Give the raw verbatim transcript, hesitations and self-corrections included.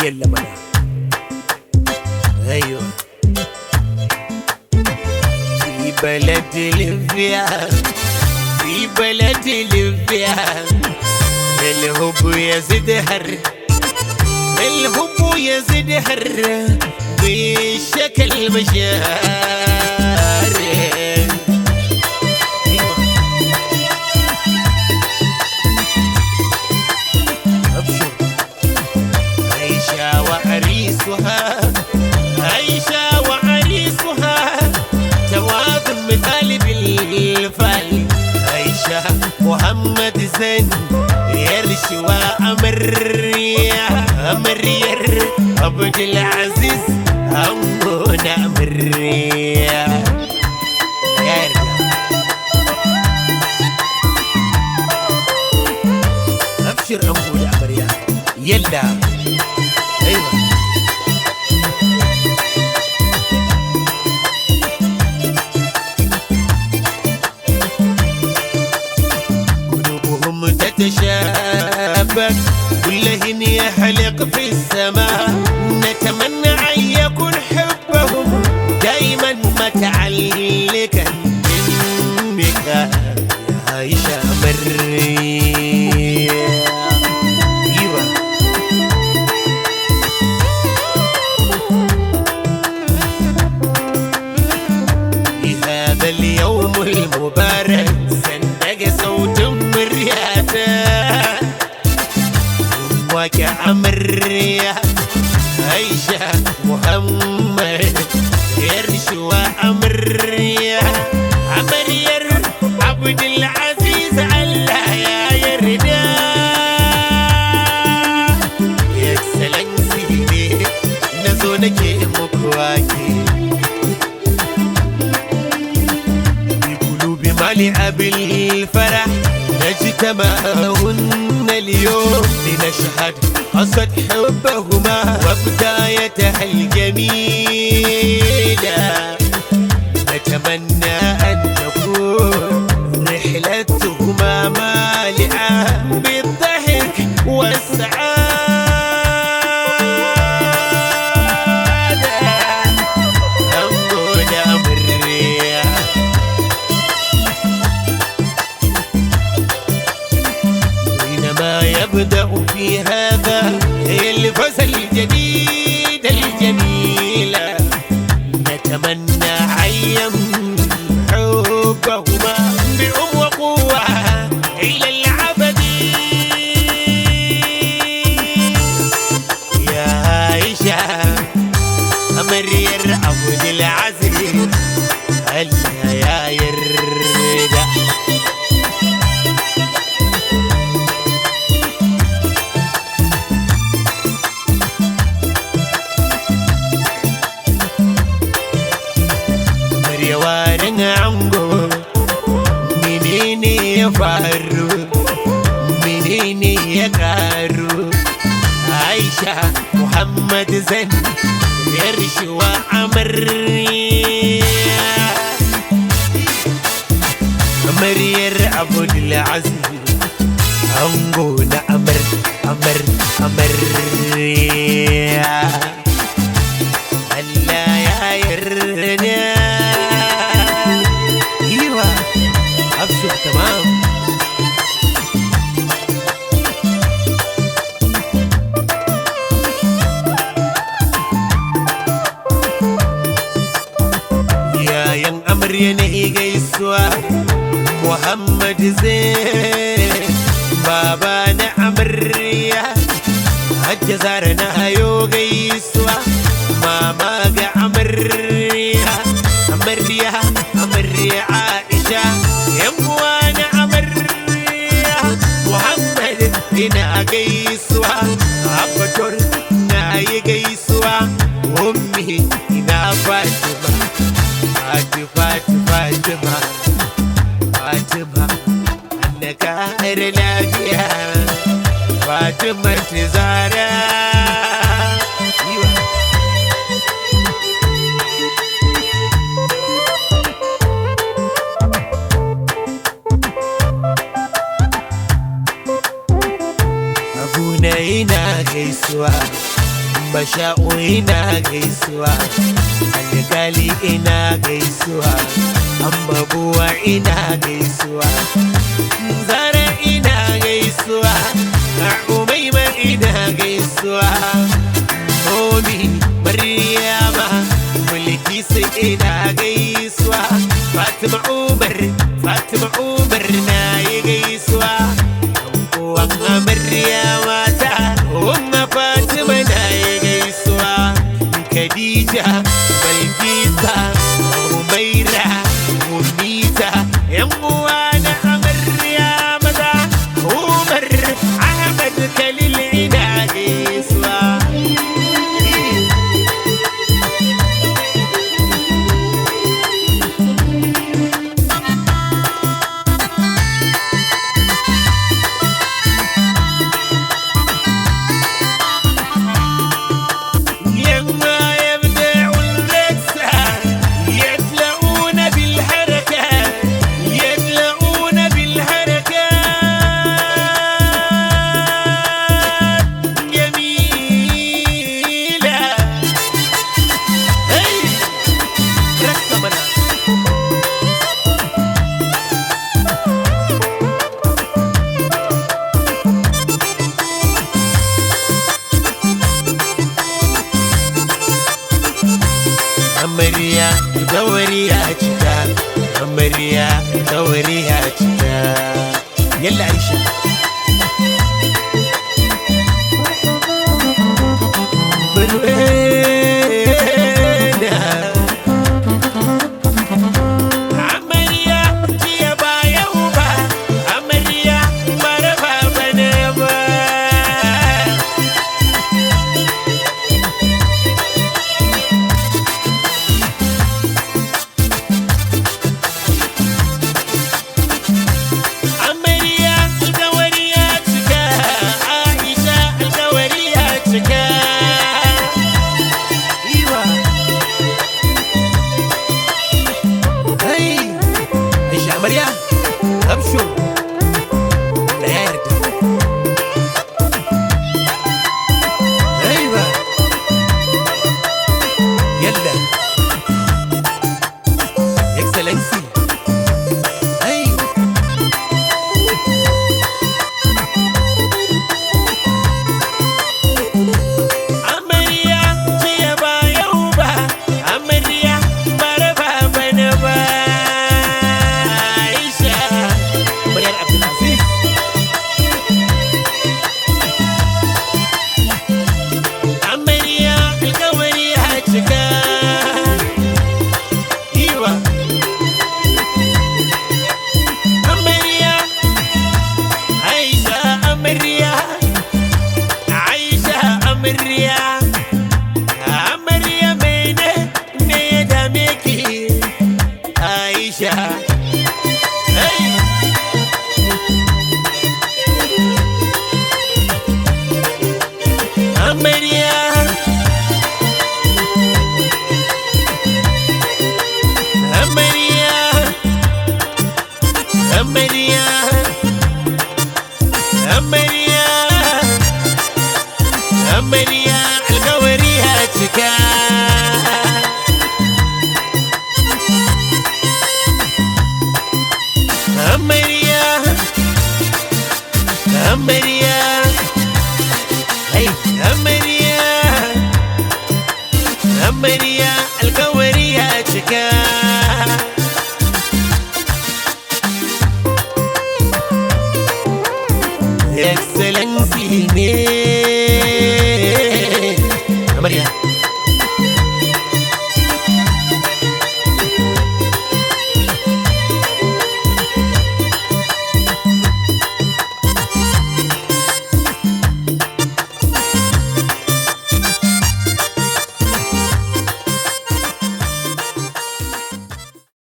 يلا منا ايوه في بلد ليبيا في بلد ليبيا الهب يزدهر الهب يزدهر بشكل مشاعر ابشر عيشة وعريسها عيشة وعريسها توازن مثالي بالفعل عيشة محمد زين يرشوى أمريا أمريا عبد العزيز أمونا أمريا أبشر أمونا أمريا يلا أيوة قلوبهم تتشابك كلهن يحلق في السماء نتمنى أن يكون حبهم دايما متعلقا بك يا عائشة مريم ايوه في هذا اليوم المبارك صندق صوت مرياته وكأمريا عيشة محمد يرشوى أمريا أمريا عبد العزيز الله يا يردا يا اكسلنسي نزونك مكواكي بقلوب مالئة بالفرح نجتمعهن اليوم لنشهد قصة حبهما وبدايته الجميلة نتمنى أن تكون رحلتهما مالئة بالضحك والسعادة أمونا أمريا بينما يبدأ في هذا الفصل الجديد الجميلة نتمنى عيم حبهما بأم وقوة إلى العبد يا عائشة أمرير عبد العزيز هلا يا يرجع مريوان عنقو منيني يفارو منيني يكارو عايشة محمد زين يرشوى أمريا أمرير عبد العزيز عنقونا أمر أمر أمريا هلا يا يرنا ايوه ابشر تمام يا ين أمريا نهي قيسوا محمد زين بابا نعمريا الجزارنا يو قيسوا ماما قعمريا أمريا أمريا عائشة يموانا أمريا محمد هنا قيسوا أبطر ناي قيسوا أمي هنا فاطمة فاطمة فاطمة فاطمة أنك أرلاقيا فاطمة زارا أبونا هنا قيسوا Basha'u ina gaisuwa, alƙali ina gaisuwa, ambabuwa ina gaisuwa, zara ina gaisuwa, umaima ina gaisuwa, momi maryama mulki sai ina gaisuwa, fatima umar fatima umar na yi gaisuwa, uwan amaryama ta umma fatima na yi gaisuwa, khadija balkisa umaira umita yan uwa na amaryama ta umar ahmad khalil ina gaisuwa. Amarya gauri ya cika, amarya gauri ya cika. Yalla Aisha.